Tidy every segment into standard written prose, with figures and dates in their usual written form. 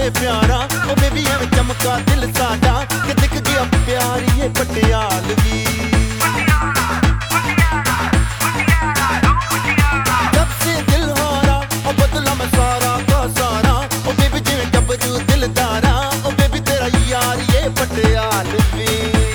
से प्यारा ओ बेबी एवें चमका दिल साडा कि दिख गया प्यार ये पटियालवी। जब से दिल हारा ओ बदला मैं सारा का सारा ओ बेबी जिवें गबरू दिलदारा ओ बेबी तेरा यार ये पटियालवी।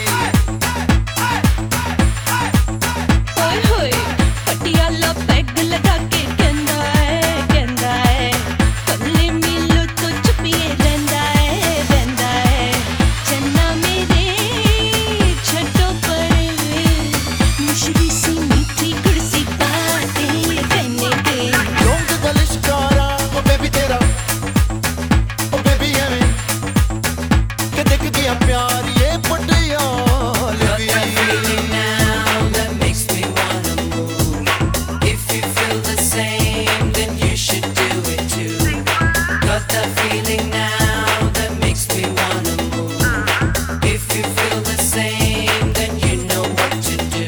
प्यार ये Patialvi. Now that makes me wanna move. If you feel the same, then you should do it too. Got that feeling now that makes me wanna move. If you feel the same, then you know what to do.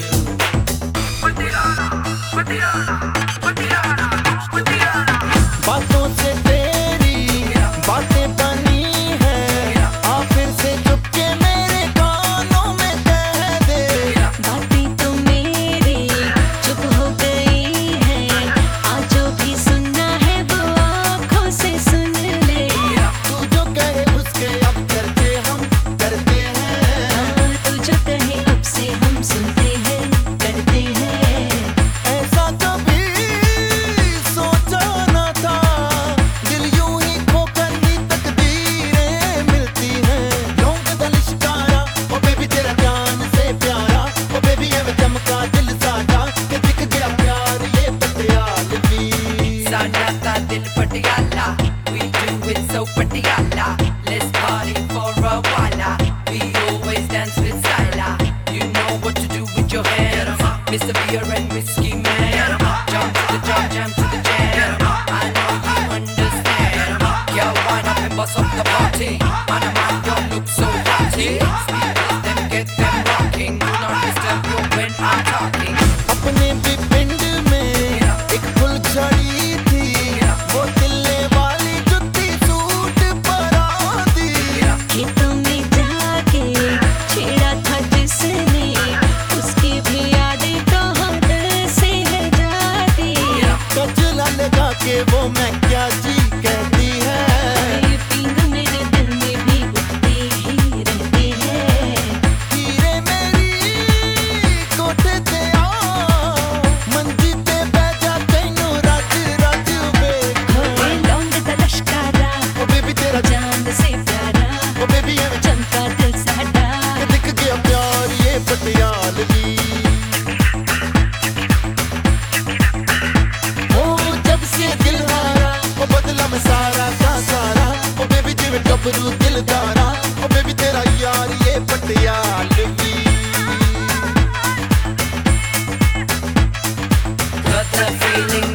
बातों से तेरी बातें बनी है, आ फिर से चुपके मेरे कानों में कह दे। बातें तो मेरी चुप हो गई है, आज जो भी सुनना है वो आँखों से सुन ले। तू जो कहे उसके अब करते हम करते हैं। हाँ, तू जो कहे अब से हम सुनते हैं करते हैं। ऐसा कभी सोचा न था, दिल यूं ही खोकर ही तकदीरें मिलती हैं। लौंग दा लिशकारा ओ बेबी तेरा जान से प्यारा ओ बेबी एवें चमका दिल साडा कि दिख गया प्यार ये Patialvi. Sada ta dil patiala, we do it so patiala. Let's party for a while. We always dance with style. You know what to do with your hands, Mr. Beer and Whiskey Man. Jump to the jam to the jam. I know you understand. Girl, wind up and bust up the party. Man, your look so hotty. Speakers them get them rocking. Do not disturb you when I'm talking. अपने भी पिंड में एक फुलझड़ी थी, वो तिल्ले वाली जुत्ती सूट पर आती। खेतों में जाके छेड़ा था जिसने, उसकी भी यादें तो हाथ से है जाती। गजला लगा के वो मैं क्या जी कहती है। ये पींग मेरे दिल में भी उठती ही रहती है। हीरे मेरी कोठे ते आ, मंजी ते बैठा तैनू रज रज वेखो। होए लौंग दा लश्कारा, ओ बेबी तेरा जान से प्यारा, ओ बेबी एवें चमका दिल साडा। कि दिख गया प्यार ये पटियालवी। ओ जब से दिल हारा ओ बदला मैं सारा का सारा ओ बेबी जिवें गबरू दिलदारा ओ बेबी तेरा यार ये पटियालवी। Got that feeling